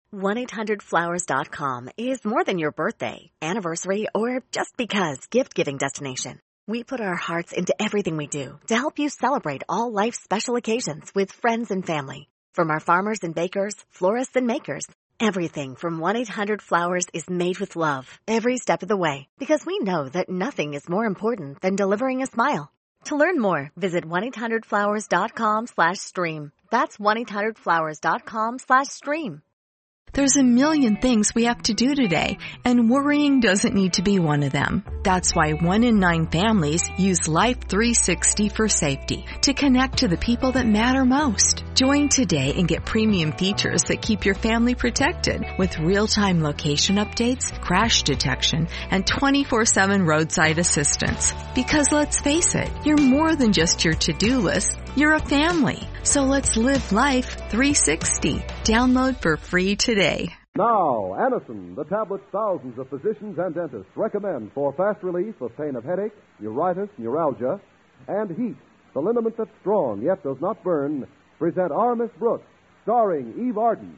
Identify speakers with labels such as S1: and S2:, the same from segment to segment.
S1: 1-800-Flowers.com is more than your birthday, anniversary, or just because gift-giving destination. We put our hearts into everything we do to help you celebrate all life's special occasions with friends and family. From our farmers and bakers, florists and makers, everything from 1-800-Flowers is made with love every step of the way, because we know that nothing is more important than delivering a smile. To learn more, visit 1-800-Flowers.com/stream. That's 1-800-Flowers.com/stream.
S2: There's a million things we have to do today, and worrying doesn't need to be one of them. That's why 1 in 9 families use Life 360 for safety to connect to the people that matter most. Join today and get premium features that keep your family protected with real-time location updates, crash detection, and 24/7 roadside assistance. Because let's face it, you're more than just your to-do list. You're a family. So let's live Life 360. Download for free today.
S3: Now, Anacin, the tablet thousands of physicians and dentists recommend for fast relief of pain of headache, neuritis, neuralgia, and heat, the liniment that's strong yet does not burn, present Our Miss Brooks, starring Eve Arden.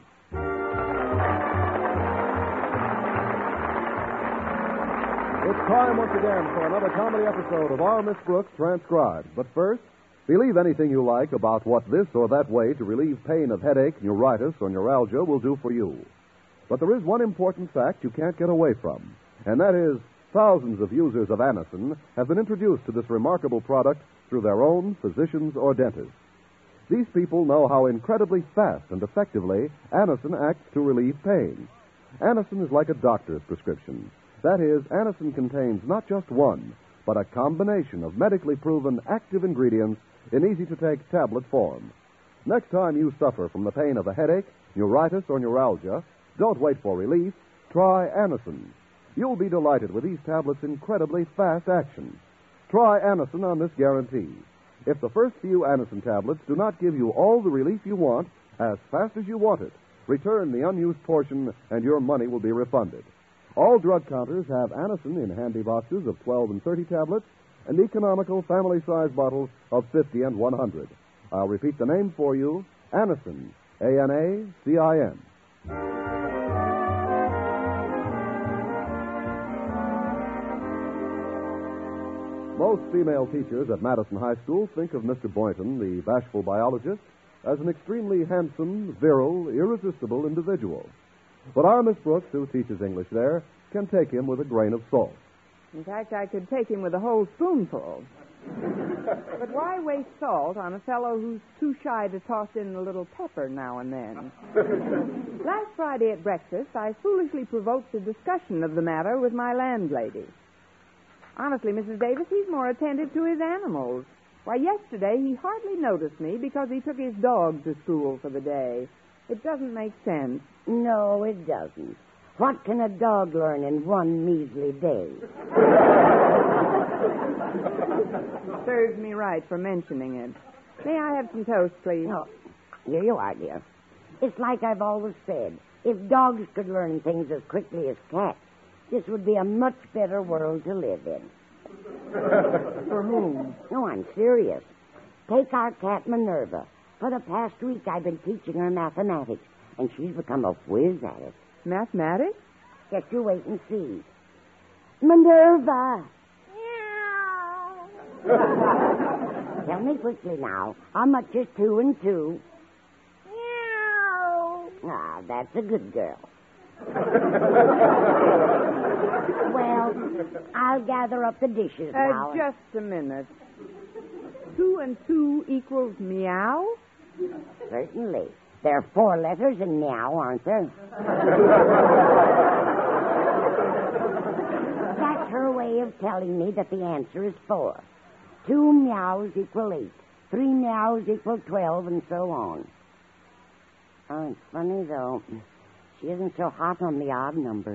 S3: It's time once again for another comedy episode of Our Miss Brooks Transcribed. But first, believe anything you like about what this or that way to relieve pain of headache, neuritis, or neuralgia will do for you. But there is one important fact you can't get away from, and that is thousands of users of Anacin have been introduced to this remarkable product through their own physicians or dentists. These people know how incredibly fast and effectively Anacin acts to relieve pain. Anacin is like a doctor's prescription. That is, Anacin contains not just one, but a combination of medically proven active ingredients in easy-to-take tablet form. Next time you suffer from the pain of a headache, neuritis, or neuralgia, don't wait for relief. Try Anacin. You'll be delighted with these tablets' incredibly fast action. Try Anacin on this guarantee. If the first few Anacin tablets do not give you all the relief you want as fast as you want it, return the unused portion and your money will be refunded. All drug counters have Anacin in handy boxes of 12 and 30 tablets and economical family-size bottles of 50 and 100. I'll repeat the name for you, Anacin, A-N-A-C-I-N. Most female teachers at Madison High School think of Mr. Boynton, the bashful biologist, as an extremely handsome, virile, irresistible individual. But our Miss Brooks, who teaches English there, can take him with a grain of salt.
S4: In fact, I could take him with a whole spoonful. But why waste salt on a fellow who's too shy to toss in a little pepper now and then? Last Friday at breakfast, I foolishly provoked a discussion of the matter with my landlady. Honestly, Mrs. Davis, he's more attentive to his animals. Why, yesterday he hardly noticed me because he took his dog to school for the day. It doesn't make sense.
S5: No, it doesn't. What can a dog learn in one measly day?
S4: Serves me right for mentioning it. May I have some toast, please?
S5: Oh, here you are, dear. It's like I've always said. If dogs could learn things as quickly as cats, this would be a much better world to live in.
S4: For whom?
S5: No, I'm serious. Take our cat Minerva. For the past week, I've been teaching her mathematics, and she's become a whiz at it.
S4: Mathematics?
S5: Just you wait and see. Minerva! Meow. Tell me quickly now, how much is 2 and 2? Meow. Ah, that's a good girl. Well, I'll gather up the dishes now.
S4: Just a minute. 2 and 2 equals meow?
S5: Certainly. There are 4 letters in meow, aren't there? That's her way of telling me that the answer is 4. 2 meows equal 8. 3 meows equal 12, and so on. Oh, it's funny, though. She isn't so hot on the odd numbers.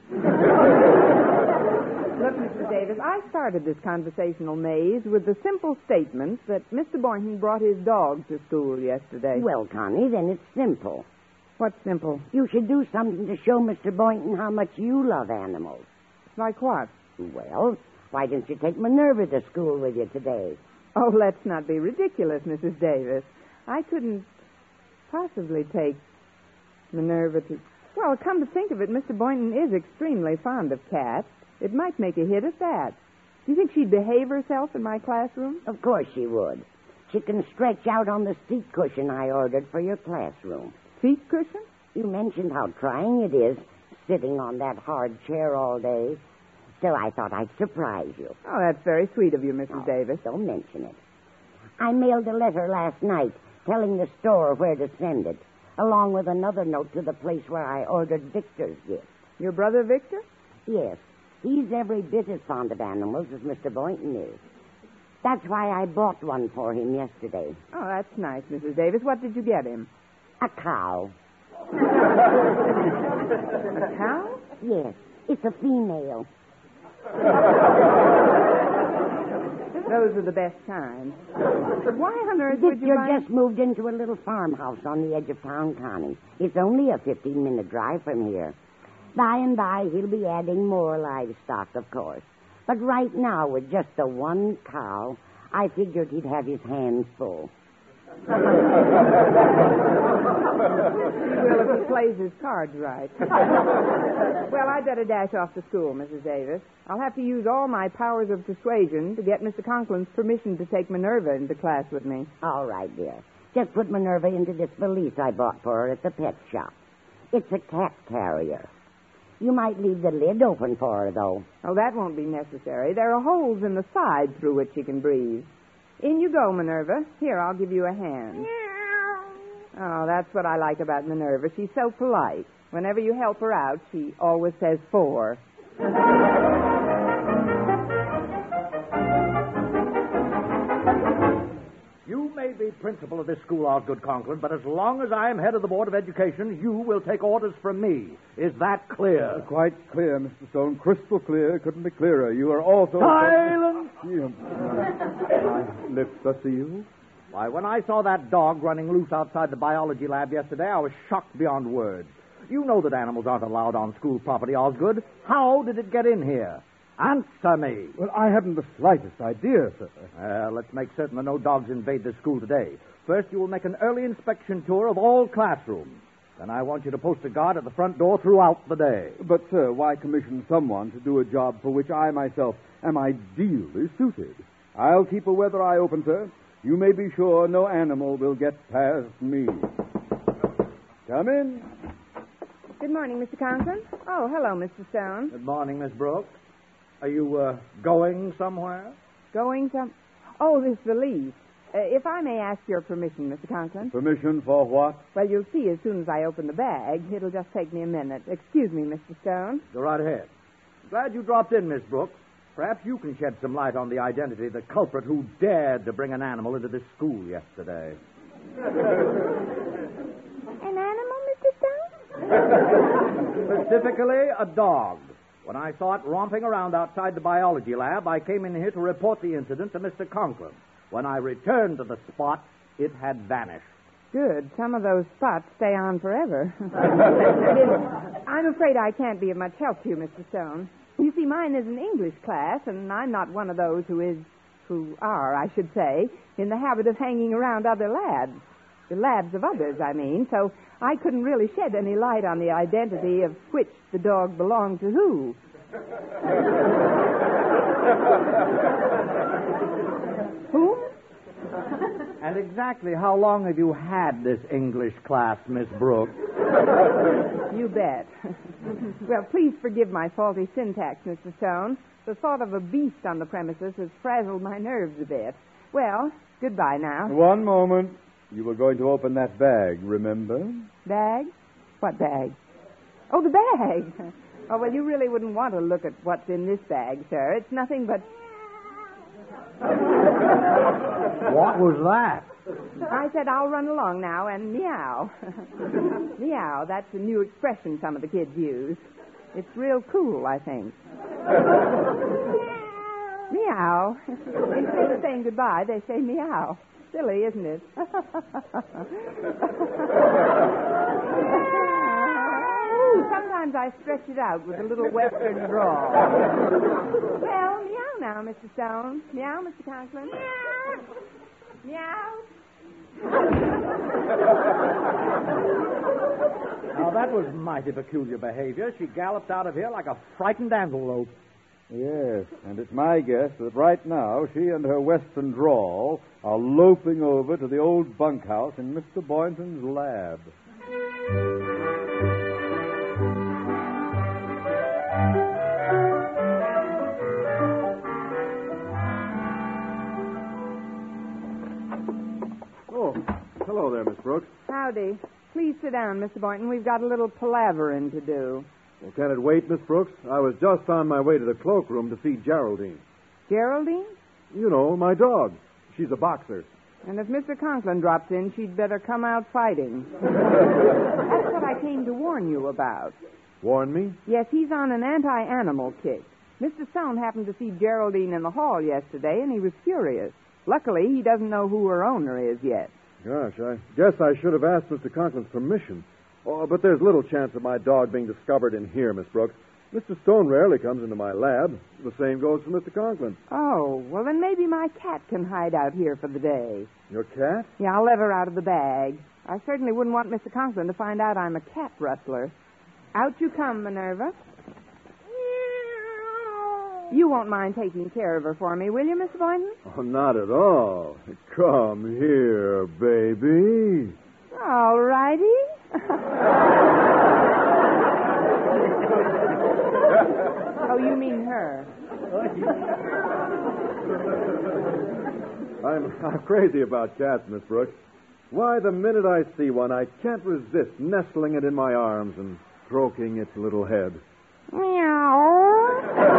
S4: Look, Mrs. Davis, I started this conversational maze with the simple statement that Mr. Boynton brought his dog to school yesterday.
S5: Well, Connie, then it's simple.
S4: What's simple?
S5: You should do something to show Mr. Boynton how much you love animals.
S4: Like what?
S5: Well, why don't you take Minerva to school with you today?
S4: Oh, let's not be ridiculous, Mrs. Davis. I couldn't possibly take Minerva to... Well, come to think of it, Mr. Boynton is extremely fond of cats. It might make a hit at that. Do you think she'd behave herself in my classroom?
S5: Of course she would. She can stretch out on the seat cushion I ordered for your classroom.
S4: Seat cushion?
S5: You mentioned how trying it is, sitting on that hard chair all day. So I thought I'd surprise you.
S4: Oh, that's very sweet of you, Mrs. Davis.
S5: Don't mention it. I mailed a letter last night telling the store where to send it, along with another note to the place where I ordered Victor's gift.
S4: Your brother Victor?
S5: Yes. He's every bit as fond of animals as Mr. Boynton is. That's why I bought one for him yesterday.
S4: Oh, that's nice, Mrs. Davis. What did you get him?
S5: A cow.
S4: A cow?
S5: Yes. It's a female.
S4: Those are the best kinds. Why on earth would you
S5: Victor
S4: buy...
S5: just moved into a little farmhouse on the edge of town, Connie. It's only a 15-minute drive from here. By and by, he'll be adding more livestock, of course. But right now, with just the one cow, I figured he'd have his hands full.
S4: He will if he plays his cards right. Well, I'd better dash off to school, Mrs. Davis. I'll have to use all my powers of persuasion to get Mr. Conklin's permission to take Minerva into class with me.
S5: All right, dear. Just put Minerva into this valise I bought for her at the pet shop. It's a cat carrier. You might leave the lid open for her, though.
S4: Oh, that won't be necessary. There are holes in the side through which she can breathe. In you go, Minerva. Here, I'll give you a hand. Oh, that's what I like about Minerva. She's so polite. Whenever you help her out, she always says 4.
S6: You may be principal of this school, Osgood Conklin, but as long as I am head of the Board of Education, you will take orders from me. Is that clear?
S3: Quite clear, Mr. Stone. Crystal clear. Couldn't be clearer. You are also...
S6: Silence!
S3: My lips are sealed.
S6: Why, when I saw that dog running loose outside the biology lab yesterday, I was shocked beyond words. You know that animals aren't allowed on school property, Osgood. How did it get in here? Answer me.
S3: Well, I haven't the slightest idea, sir.
S6: Let's make certain that no dogs invade the school today. First, you will make an early inspection tour of all classrooms. Then I want you to post a guard at the front door throughout the day.
S3: But, sir, why commission someone to do a job for which I myself am ideally suited? I'll keep a weather eye open, sir. You may be sure no animal will get past me. Come in.
S4: Good morning, Mr. Conklin. Oh, hello, Mr. Stone.
S6: Good morning, Miss Brooks. Are you, going somewhere?
S4: Going some... Oh, this valise. If I may ask your permission, Mr. Conklin.
S3: Permission for what?
S4: Well, you'll see as soon as I open the bag. It'll just take me a minute. Excuse me, Mr. Stone.
S6: Go right ahead. Glad you dropped in, Miss Brooks. Perhaps you can shed some light on the identity of the culprit who dared to bring an animal into this school yesterday.
S4: An animal, Mr. Stone?
S6: Specifically, a dog. When I saw it romping around outside the biology lab, I came in here to report the incident to Mr. Conklin. When I returned to the spot, it had vanished.
S4: Good. Some of those spots stay on forever. I'm afraid I can't be of much help to you, Mr. Stone. You see, mine is an English class, and I'm not one of those who are, I should say, in the habit of hanging around other labs. The labs of others, I mean, so I couldn't really shed any light on the identity of which the dog belonged to who. Whom?
S6: And exactly how long have you had this English class, Miss Brooks?
S4: You bet. Well, please forgive my faulty syntax, Mr. Stone. The thought of a beast on the premises has frazzled my nerves a bit. Well, goodbye now.
S3: One moment. You were going to open that bag, remember?
S4: Bag? What bag? Oh, the bag. Oh, well, you really wouldn't want to look at what's in this bag, sir. It's nothing but...
S6: What was that?
S4: I said I'll run along now and meow. Meow, that's a new expression some of the kids use. It's real cool, I think. Meow. Instead of saying goodbye, they say meow. Silly, isn't it? Sometimes I stretch it out with a little western drawl. Well, meow now, Mr. Stone. Meow, Mr. Conklin. Meow. Meow.
S6: Now, that was mighty peculiar behavior. She galloped out of here like a frightened antelope.
S7: Yes, and it's my guess that right now she and her western drawl are loping over to the old bunkhouse in Mr. Boynton's lab.
S3: Oh, hello there, Miss Brooks.
S4: Howdy. Please sit down, Mr. Boynton. We've got a little palavering to do.
S3: Well, can it wait, Miss Brooks? I was just on my way to the cloakroom to feed Geraldine.
S4: Geraldine?
S3: You know, my dog. She's a boxer.
S4: And if Mr. Conklin drops in, she'd better come out fighting. That's what I came to warn you about.
S3: Warn me?
S4: Yes, he's on an anti-animal kick. Mr. Stone happened to see Geraldine in the hall yesterday, and he was furious. Luckily, he doesn't know who her owner is yet.
S3: Gosh, I guess I should have asked Mr. Conklin's permission. Oh, but there's little chance of my dog being discovered in here, Miss Brooks. Mr. Stone rarely comes into my lab. The same goes for Mr. Conklin.
S4: Oh, well, then maybe my cat can hide out here for the day.
S3: Your cat?
S4: Yeah, I'll let her out of the bag. I certainly wouldn't want Mr. Conklin to find out I'm a cat rustler. Out you come, Minerva. You won't mind taking care of her for me, will you, Mr. Boynton?
S3: Oh, not at all. Come here, baby.
S4: All righty. Oh, you mean her.
S3: I'm crazy about cats, Miss Brooks. Why, the minute I see one, I can't resist nestling it in my arms and stroking its little head.
S4: Meow.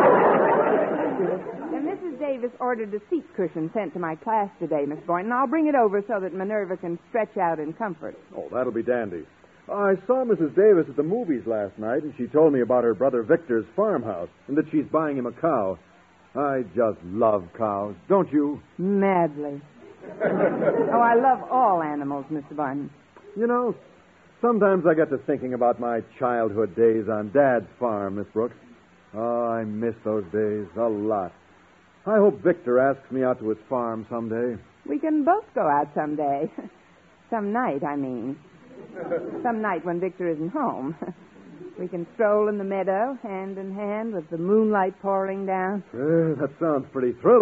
S4: And Mrs. Davis ordered a seat cushion sent to my class today, Miss Boynton. I'll bring it over so that Minerva can stretch out in comfort.
S3: Oh, that'll be dandy. I saw Mrs. Davis at the movies last night, and she told me about her brother Victor's farmhouse and that she's buying him a cow. I just love cows, don't you?
S4: Madly. Oh, I love all animals, Mr. Boynton.
S3: You know, sometimes I get to thinking about my childhood days on Dad's farm, Miss Brooks. Oh, I miss those days a lot. I hope Victor asks me out to his farm someday.
S4: We can both go out someday. Some night, I mean. Some night when Victor isn't home. We can stroll in the meadow, hand in hand, with the moonlight pouring down.
S3: That sounds pretty thrilling.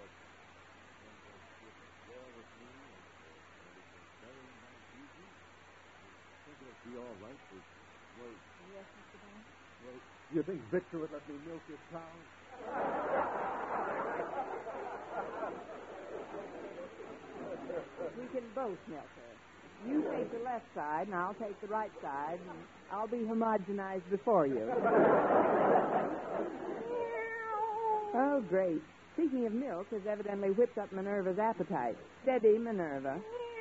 S3: Do you think Victor would let me milk his cow?
S4: We can both milk her. You take the left side, and I'll take the right side, and I'll be homogenized before you. Oh, great. Speaking of milk, has evidently whipped up Minerva's appetite. Steady, Minerva.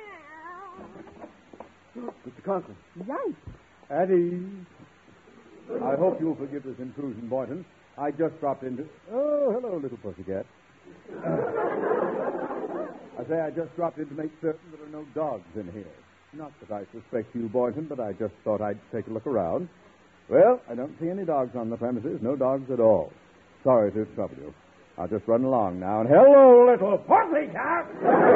S3: Mr. Conklin.
S4: Yikes.
S7: At ease. I hope you'll forgive this intrusion, Boynton. I just dropped into... Oh, hello, little pussycat. I just dropped in to make certain there are no dogs in here. Not that I suspect you, Boynton, but I just thought I'd take a look around. Well, I don't see any dogs on the premises. No dogs at all. Sorry to trouble you. I'll just run along now. And hello, little pussycat!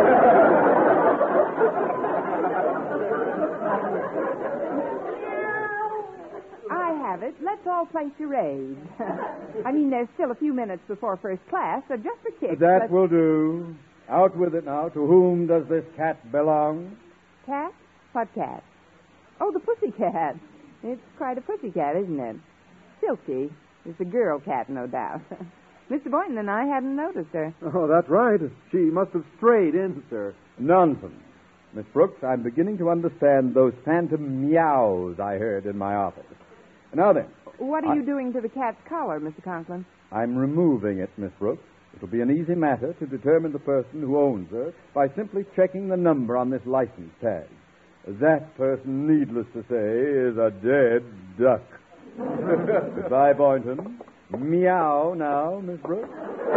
S4: I have it. Let's all play charades. I mean, there's still a few minutes before first class, so just for kicks.
S7: That will do. Out with it now. To whom does this cat belong?
S4: Cat? What cat? Oh, the pussycat. It's quite a pussycat, isn't it? Silky. It's a girl cat, no doubt. Mr. Boynton and I hadn't noticed her.
S3: Oh, that's right. She must have strayed in, sir.
S7: Nonsense. Miss Brooks, I'm beginning to understand those phantom meows I heard in my office. Now then.
S4: What are you doing to the cat's collar, Mr. Conklin?
S7: I'm removing it, Miss Brooks. It'll be an easy matter to determine the person who owns her by simply checking the number on this license tag. That person, needless to say, is a dead duck. Goodbye, Boynton. Meow now, Miss Brooks.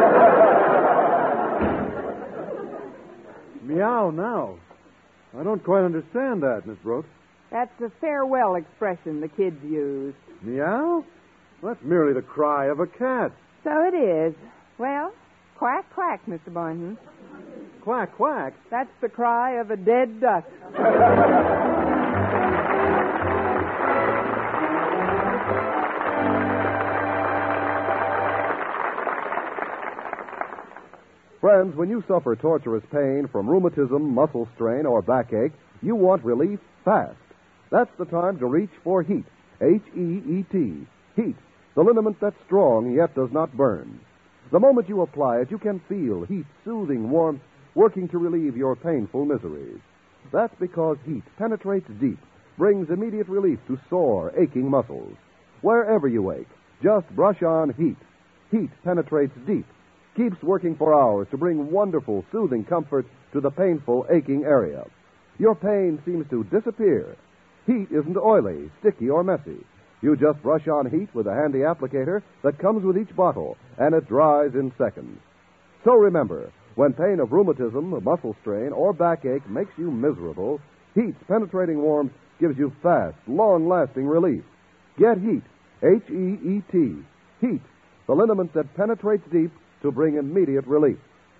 S3: Meow now? I don't quite understand that, Miss Brooks.
S4: That's the farewell expression the kids use.
S3: Meow? That's merely the cry of a cat.
S4: So it is. Well, Quack, quack, Mr. Boynton.
S6: Quack, quack.
S4: That's the cry of a dead duck.
S3: Friends, when you suffer torturous pain from rheumatism, muscle strain, or backache, you want relief fast. That's the time to reach for HEAT. H-E-E-T. HEAT, the liniment that's strong yet does not burn. The moment you apply it, you can feel HEAT's soothing warmth working to relieve your painful miseries. That's because HEAT penetrates deep, brings immediate relief to sore, aching muscles. Wherever you ache, just brush on HEAT. HEAT penetrates deep, keeps working for hours to bring wonderful, soothing comfort to the painful, aching area. Your pain seems to disappear. HEAT isn't oily, sticky, or messy. You just brush on HEAT with a handy applicator that comes with each bottle, and it dries in seconds. So remember, when pain of rheumatism, muscle strain, or backache makes you miserable, HEAT's penetrating warmth gives you fast, long-lasting relief. Get HEAT, H-E-E-T. HEAT, the liniment that penetrates deep to bring immediate relief.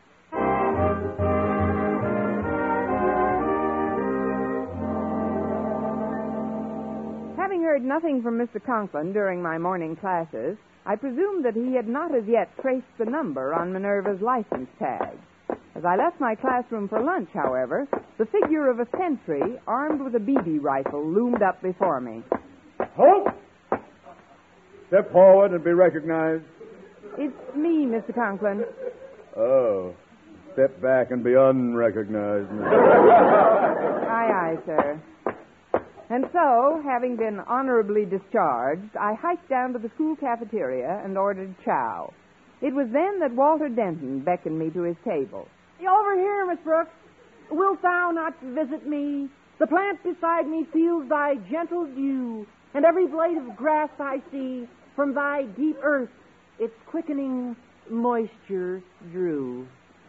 S4: Having heard nothing from Mr. Conklin during my morning classes, I presumed that he had not as yet traced the number on Minerva's license tag. As I left my classroom for lunch, however, the figure of a sentry armed with a BB rifle loomed up before me.
S7: Halt! Step forward and be recognized.
S4: It's me, Mr. Conklin.
S7: Oh. Step back and be unrecognized.
S4: Aye, aye, sir. And so, having been honorably discharged, I hiked down to the school cafeteria and ordered chow. It was then that Walter Denton beckoned me to his table.
S8: Over here, Miss Brooks. Wilt thou not visit me? The plant beside me feels thy gentle dew, and every blade of grass I see from thy deep earth its quickening moisture drew.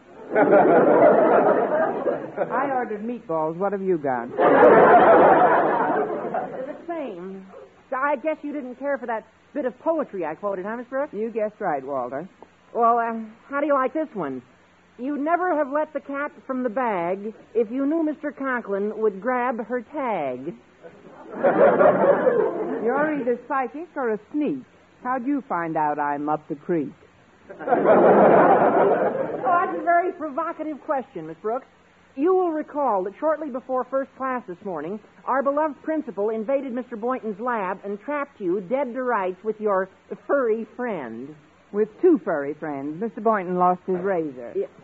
S4: I ordered meatballs. What have you got?
S8: The same. I guess you didn't care for that bit of poetry I quoted, huh, Miss Brooks?
S4: You guessed right, Walter.
S8: Well, how do you like this one? You'd never have let the cat from the bag if you knew Mr. Conklin would grab her tag.
S4: You're either psychic or a sneak. How'd you find out I'm up the creek?
S8: Oh, that's a very provocative question, Miss Brooks. You will recall that shortly before first class this morning, our beloved principal invaded Mr. Boynton's lab and trapped you dead to rights with your furry friend.
S4: With two furry friends. Mr. Boynton lost his razor.
S8: Yeah.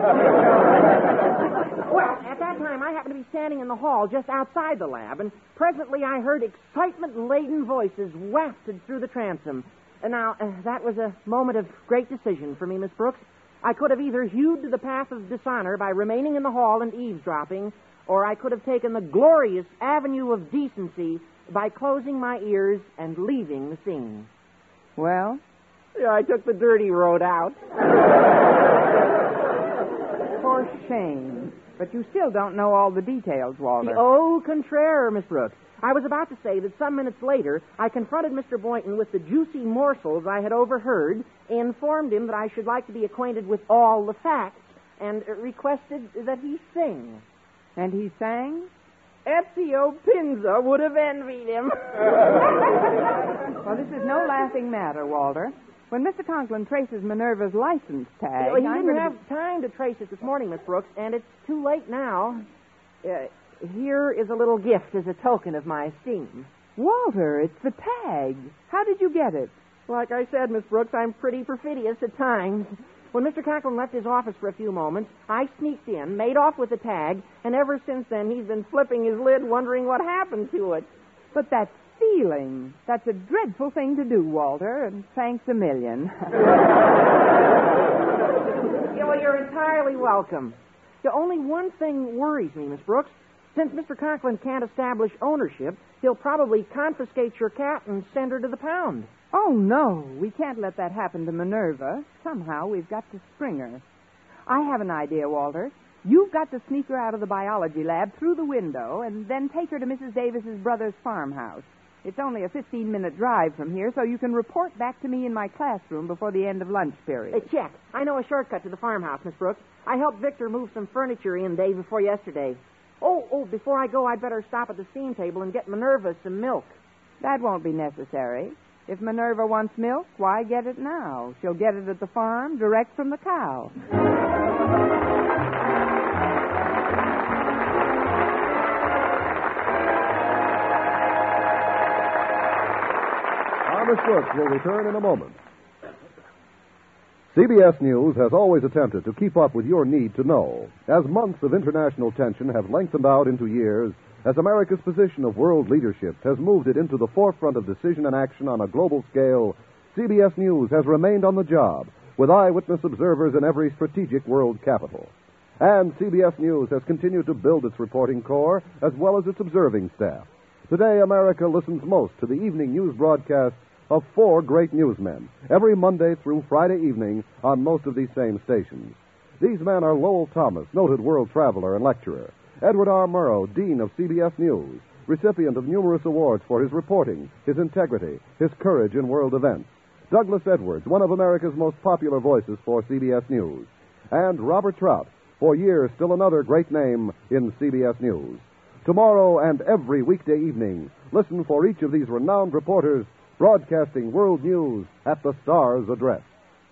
S8: Well, at that time, I happened to be standing in the hall just outside the lab, and presently I heard excitement-laden voices wafted through the transom. Now, that was a moment of great decision for me, Miss Brooks. I could have either hewed to the path of dishonor by remaining in the hall and eavesdropping, or I could have taken the glorious avenue of decency by closing my ears and leaving the scene.
S4: Well?
S8: Yeah, I took the dirty road out.
S4: For shame. But you still don't know all the details, Walter.
S8: Au contraire, Miss Brooks. I was about to say that some minutes later, I confronted Mr. Boynton with the juicy morsels I had overheard, informed him that I should like to be acquainted with all the facts, and requested that he sing.
S4: And he sang?
S8: Ezio Pinza would have envied him.
S4: Well, this is no laughing matter, Walter. When Mr. Conklin traces Minerva's license tag...
S8: He didn't have time to trace it this morning, Miss Brooks, and it's too late now. Here is a little gift as a token of my esteem.
S4: Walter, it's the tag. How did you get it?
S8: Like I said, Miss Brooks, I'm pretty perfidious at times. When Mr. Conklin left his office for a few moments, I sneaked in, made off with the tag, and ever since then he's been flipping his lid wondering what happened to it.
S4: But that's stealing. That's a dreadful thing to do, Walter, and thanks a million.
S8: Yeah, well, you're entirely welcome. Only one thing worries me, Miss Brooks. Since Mr. Conklin can't establish ownership, he'll probably confiscate your cat and send her to the pound.
S4: Oh, no. We can't let that happen to Minerva. Somehow we've got to spring her. I have an idea, Walter. You've got to sneak her out of the biology lab through the window and then take her to Mrs. Davis's brother's farmhouse. It's only a 15-minute drive from here, so you can report back to me in my classroom before the end of lunch period.
S8: Check. I know a shortcut to the farmhouse, Miss Brooks. I helped Victor move some furniture in day before yesterday. Oh, before I go, I'd better stop at the steam table and get Minerva some milk.
S4: That won't be necessary. If Minerva wants milk, why get it now? She'll get it at the farm, direct from the cow.
S3: Miss Brooks will return in a moment. CBS News has always attempted to keep up with your need to know. As months of international tension have lengthened out into years, as America's position of world leadership has moved it into the forefront of decision and action on a global scale, CBS News has remained on the job, with eyewitness observers in every strategic world capital. And CBS News has continued to build its reporting corps as well as its observing staff. Today, America listens most to the evening news broadcasts of 4 great newsmen, every Monday through Friday evening on most of these same stations. These men are Lowell Thomas, noted world traveler and lecturer; Edward R. Murrow, Dean of CBS News, recipient of numerous awards for his reporting, his integrity, his courage in world events; Douglas Edwards, one of America's most popular voices for CBS News; and Robert Trout, for years still another great name in CBS News. Tomorrow and every weekday evening, listen for each of these renowned reporters broadcasting world news at the Star's address.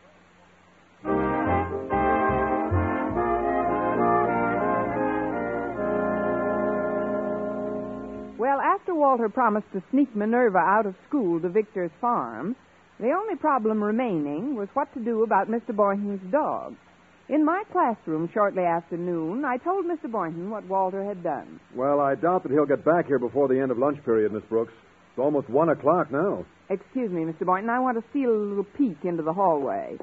S4: Well, after Walter promised to sneak Minerva out of school to Victor's farm, the only problem remaining was what to do about Mr. Boynton's dog. In my classroom shortly after noon, I told Mr. Boynton what Walter had done.
S7: Well, I doubt that he'll get back here before the end of lunch period, Miss Brooks. It's almost 1 o'clock now.
S4: Excuse me, Mr. Boynton. I want to steal a little peek into the hallway.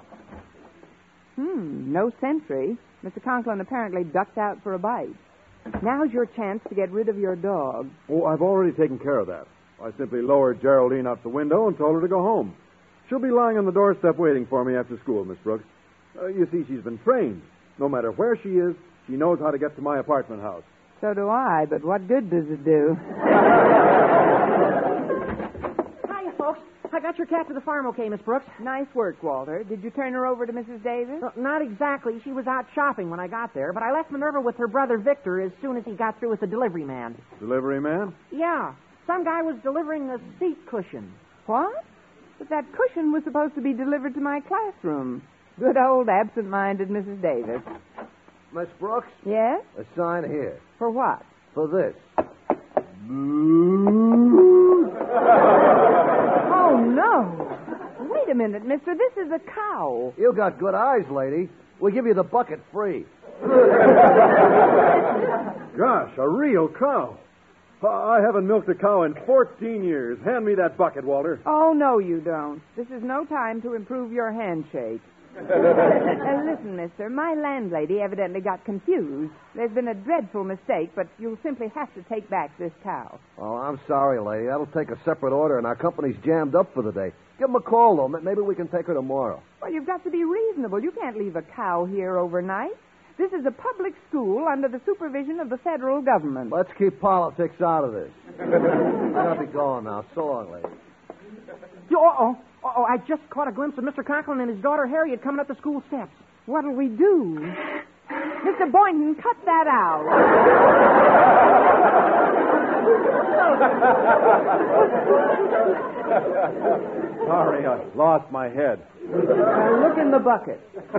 S4: No sentry. Mr. Conklin apparently ducked out for a bite. Now's your chance to get rid of your dog.
S7: Oh, I've already taken care of that. I simply lowered Geraldine out the window and told her to go home. She'll be lying on the doorstep waiting for me after school, Miss Brooks. You see, she's been trained. No matter where she is, she knows how to get to my apartment house.
S4: So do I, but what good does it do?
S8: Hiya, folks. I got your cat to the farm okay, Miss Brooks.
S4: Nice work, Walter. Did you turn her over to Mrs. Davis?
S8: Not exactly. She was out shopping when I got there, but I left Minerva with her brother Victor as soon as he got through with the delivery man.
S7: Delivery man?
S8: Yeah. Some guy was delivering a seat cushion.
S4: What? But that cushion was supposed to be delivered to my classroom. Good old absent-minded Mrs. Davis.
S9: Miss Brooks?
S4: Yes?
S9: A sign here.
S4: For what?
S9: For this.
S4: Oh, no. Wait a minute, mister. This is a cow.
S9: You got good eyes, lady. We'll give you the bucket free.
S7: Gosh, a real cow. I haven't milked a cow in 14 years. Hand me that bucket, Walter.
S4: Oh, no, you don't. This is no time to improve your handshake. Listen, mister, my landlady evidently got confused. There's been a dreadful mistake, but you'll simply have to take back this cow.
S9: Oh, I'm sorry, lady. That'll take a separate order, and our company's jammed up for the day. Give them a call, though. Maybe we can take her tomorrow.
S4: Well, you've got to be reasonable. You can't leave a cow here overnight. This is a public school under the supervision of the federal government.
S9: Let's keep politics out of this. I'll be going now. So long, lady.
S8: Uh-oh, I just caught a glimpse of Mr. Conklin and his daughter Harriet coming up the school steps.
S4: What'll we do? Mr. Boynton, cut that out.
S7: Sorry, I lost my head.
S4: Look in the bucket.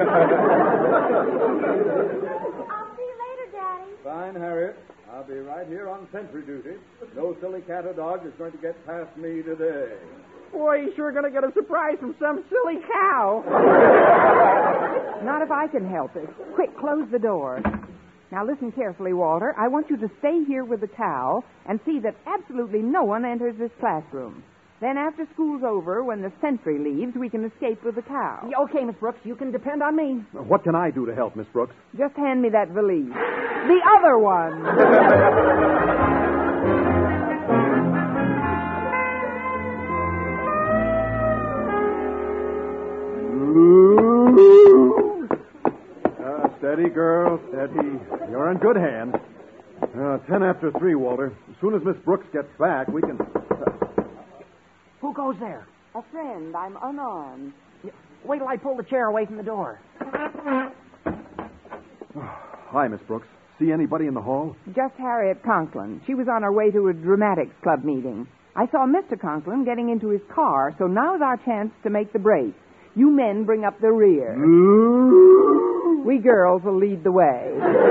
S10: I'll see you later, Daddy.
S7: Fine, Harriet. I'll be right here on sentry duty. No silly cat or dog is going to get past me today.
S8: Boy, he's sure going to get a surprise from some silly cow.
S4: Not if I can help it. Quick, close the door. Now listen carefully, Walter. I want you to stay here with the cow and see that absolutely no one enters this classroom. Then after school's over, when the sentry leaves, we can escape with the cow.
S8: Okay, Miss Brooks, you can depend on me.
S7: What can I do to help, Miss Brooks?
S4: Just hand me that valise. The other one.
S7: Steady, girl, steady. You're in good hands. 10 after 3, Walter. As soon as Miss Brooks gets back, we can...
S8: goes there?
S4: A friend. I'm unarmed.
S8: Wait till I pull the chair away from the door.
S3: Hi, Miss Brooks. See anybody in the hall?
S4: Just Harriet Conklin. She was on her way to a dramatics club meeting. I saw Mr. Conklin getting into his car, so now's our chance to make the break. You men bring up the rear. We girls will lead the way.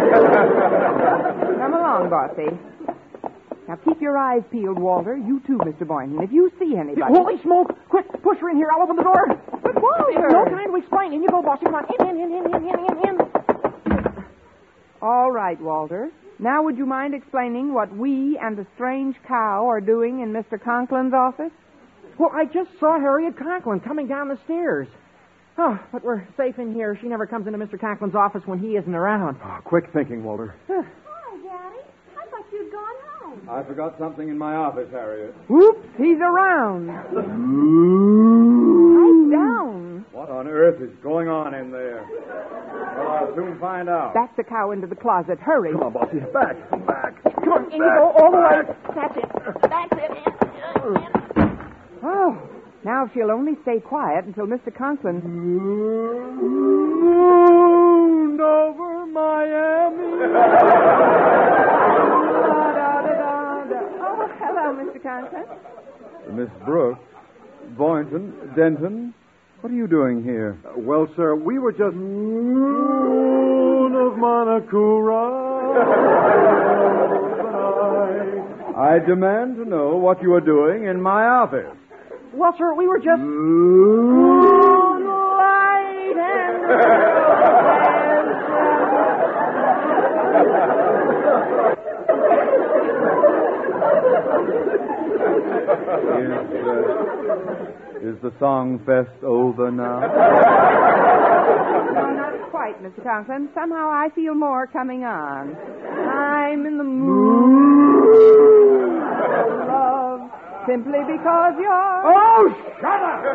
S4: Come along, Bossy. Now keep your eyes peeled, Walter. You too, Mr. Boynton. If you see anybody...
S8: Holy smoke! Quick, push her in here. I'll open the door.
S4: But Walter!
S8: No time to explain. In you go, Bossy. Come on. In.
S4: All right, Walter. Now would you mind explaining what we and the strange cow are doing in Mr. Conklin's office?
S8: Well, I just saw Harriet Conklin coming down the stairs. Oh, but we're safe in here. She never comes into Mr. Conklin's office when he isn't around.
S3: Oh, quick thinking, Walter.
S10: Hi, Daddy. I thought you'd gone home.
S7: I forgot something in my office, Harriet.
S4: Whoops, he's around. Pipe down.
S7: What on earth is going on in there? Well, I'll soon find out.
S4: Back the cow into the closet. Hurry.
S3: Come on, Bossy. Back.
S8: Come on, in you go all the way. That's it.
S4: Oh, now she'll only stay quiet until Mr. Conklin...
S7: Moon over Miami.
S4: Oh, hello, Mr. Conklin.
S7: Miss Brooks, Boynton, Denton, what are you doing here?
S3: Well, sir, we were just... Moon of Monocura.
S7: I demand to know what you are doing in my office.
S8: Well, sir, we were just...
S4: Moonlight and...
S7: Is the song fest over now?
S4: No, not quite, Mr. Conklin. Somehow I feel more coming on. I'm in the mood of love simply because you're...
S7: Oh, shut up!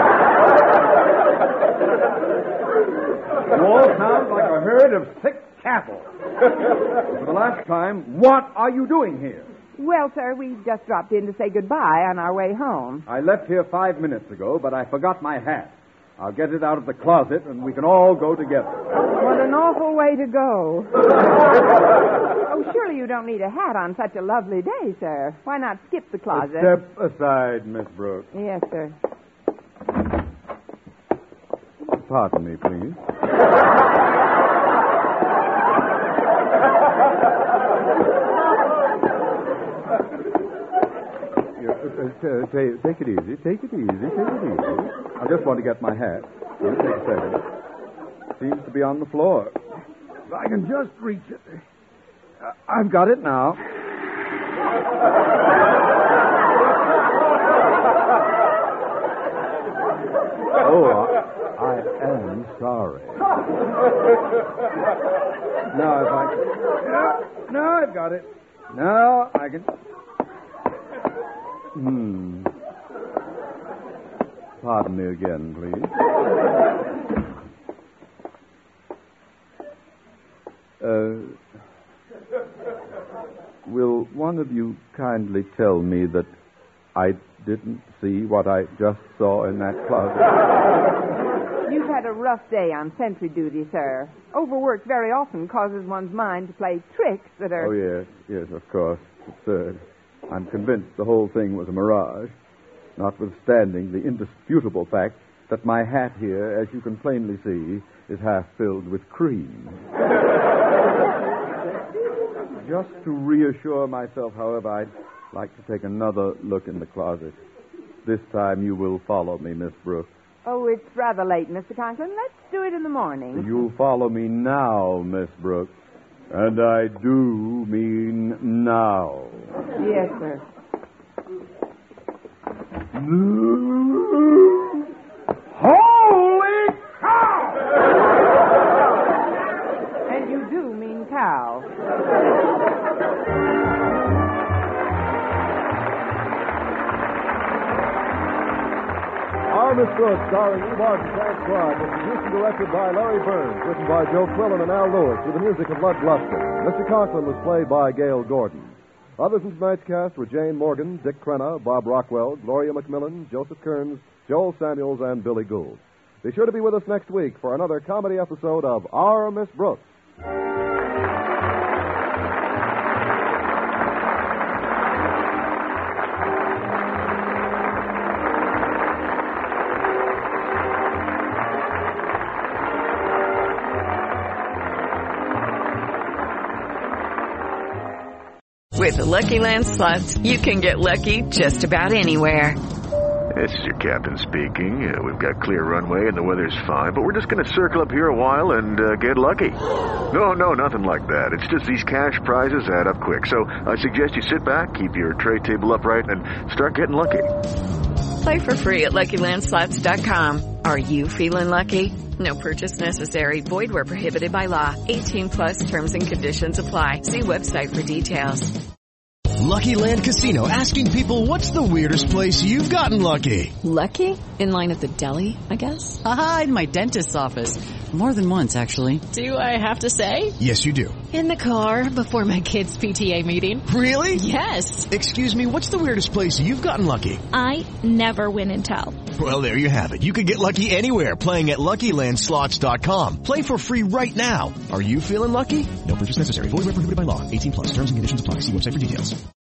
S7: You all sound like a herd of sick cattle. For the last time, what are you doing here?
S4: Well, sir, we just dropped in to say goodbye on our way home.
S7: I left here 5 minutes ago, but I forgot my hat. I'll get it out of the closet, and we can all go together.
S4: What an awful way to go. Oh, surely you don't need a hat on such a lovely day, sir. Why not skip the closet?
S7: Step aside, Miss Brooks.
S4: Yes, sir.
S7: Pardon me, please. Take it easy. Take it easy. I just want to get my hat. It'll take a second. Seems to be on the floor. If I can just reach it. I've got it now. Oh, I am sorry. Now, if I... No, I've got it. Now, I can... Pardon me again, please. Will one of you kindly tell me that I didn't see what I just saw in that closet?
S4: You've had a rough day on sentry duty, sir. Overwork very often causes one's mind to play tricks that are...
S7: Oh, yes, of course. Absurd. I'm convinced the whole thing was a mirage, notwithstanding the indisputable fact that my hat here, as you can plainly see, is half filled with cream. Just to reassure myself, however, I'd like to take another look in the closet. This time you will follow me, Miss Brooks.
S4: Oh, it's rather late, Mr. Conklin. Let's do it in the morning.
S7: You'll follow me now, Miss Brooks. And I do mean now.
S4: Yes, sir.
S7: Holy cow!
S4: And you do mean cow.
S3: Our Miss Brooks, starring Eve Arden, transcribed and produced and directed by Larry Burns, written by Joe Quillen and Al Lewis, with the music of Lud Gluskin. Mr. Conklin was played by Gail Gordon. Others in tonight's cast were Jane Morgan, Dick Crenna, Bob Rockwell, Gloria McMillan, Joseph Kearns, Joel Samuels, and Billy Gould. Be sure to be with us next week for another comedy episode of Our Miss Brooks.
S2: With the Lucky Land Slots, you can get lucky just about anywhere.
S11: This is your captain speaking. We've got clear runway and the weather's fine, but we're just going to circle up here a while and get lucky. No, nothing like that. It's just these cash prizes add up quick. So I suggest you sit back, keep your tray table upright, and start getting lucky.
S2: Play for free at LuckyLandSlots.com. Are you feeling lucky? No purchase necessary. Void where prohibited by law. 18+ terms and conditions apply. See website for details.
S12: Lucky Land Casino, asking people, what's the weirdest place you've gotten lucky?
S13: Lucky? In line at the deli, I guess?
S14: Aha, in my dentist's office. More than once, actually.
S13: Do I have to say?
S12: Yes, you do.
S13: In the car before my kids' PTA meeting.
S12: Really?
S13: Yes.
S12: Excuse me, what's the weirdest place you've gotten lucky?
S10: I never win and tell.
S12: Well, there you have it. You can get lucky anywhere, playing at LuckyLandSlots.com. Play for free right now. Are you feeling lucky? No purchase necessary. Void where prohibited by law. 18+. Terms and conditions apply. See website for details.